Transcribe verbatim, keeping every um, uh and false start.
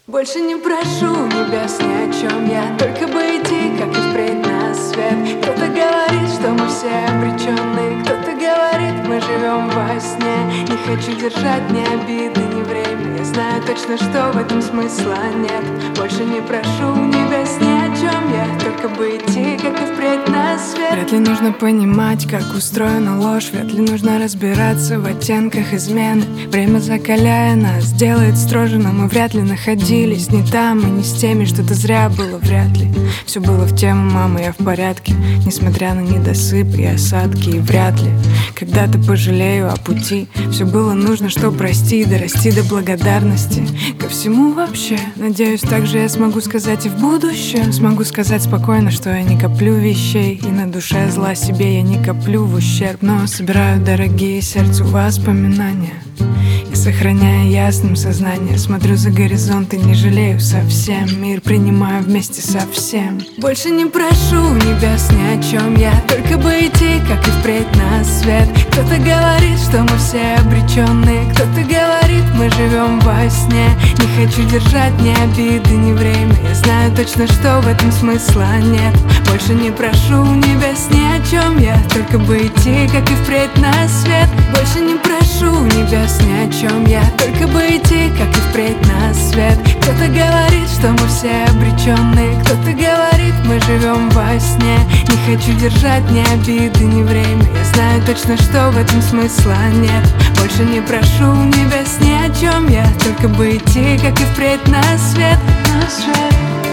Больше не прошу небес ни о чем я, только бы идти, как и впредь на свет. Кто-то говорит, что мы все обречены, кто-то говорит, мы живем во сне. Не хочу держать ни обиды, ни время, я знаю точно, что в этом смысла нет. Больше не прошу небес ни о чем я, только бы идти, как и впредь на свет. Вряд ли нужно понимать, как устроена ложь, вряд ли нужно разбираться в оттенках измены. Время, закаляя нас, делает строже, но мы вряд ли находились не там и не с теми. Что-то зря было, вряд ли все было в тему, мама, я в порядке, несмотря на недосып и осадки. И вряд ли когда-то пожалею о пути. Все было нужно, что прости, дорасти до благодарности ко всему вообще. Надеюсь, также я смогу сказать и в будущем. Смогу сказать спокойно, что я не коплю вещей, и на душе зла себе я не коплю в ущерб, но собираю дорогие сердцу воспоминания. Сохраняя ясным сознание, смотрю за горизонт и не жалею совсем. Мир принимаю вместе со всем. Больше не прошу небес ни о чем я, только бы идти, как и впредь на свет. Кто-то говорит, что мы все обречены, кто-то говорит, мы живем во сне. Не хочу держать ни обиды, ни время, я знаю точно, что в этом смысла нет. Больше не прошу небес ни о чем я, только бы идти, как и впредь на свет. Больше не прошу небес ни о чем я, только бы идти, как и впредь на свет. Кто-то говорит, что мы все обречены, кто-то говорит, мы живем во сне. Не хочу держать ни обиды, ни время, я знаю точно, что в этом смысла нет. Больше не прошу небес ни о чем я, только бы идти, как и впредь на свет, на свет.